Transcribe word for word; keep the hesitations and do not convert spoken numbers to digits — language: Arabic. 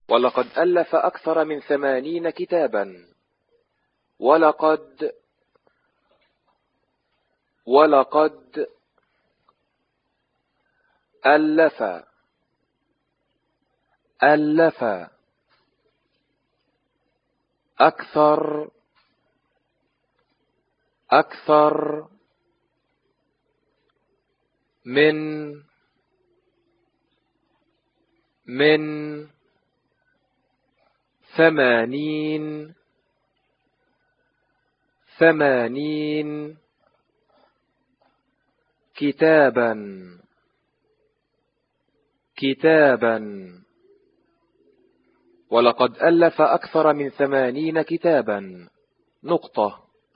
ولقد ألف أكثر من ثمانين كتابا. ولقد ولقد ألف ألف أكثر أكثر من من ثمانين ثمانين كتابا كتابا. ولقد ألف أكثر من ثمانين كتابا. نقطة.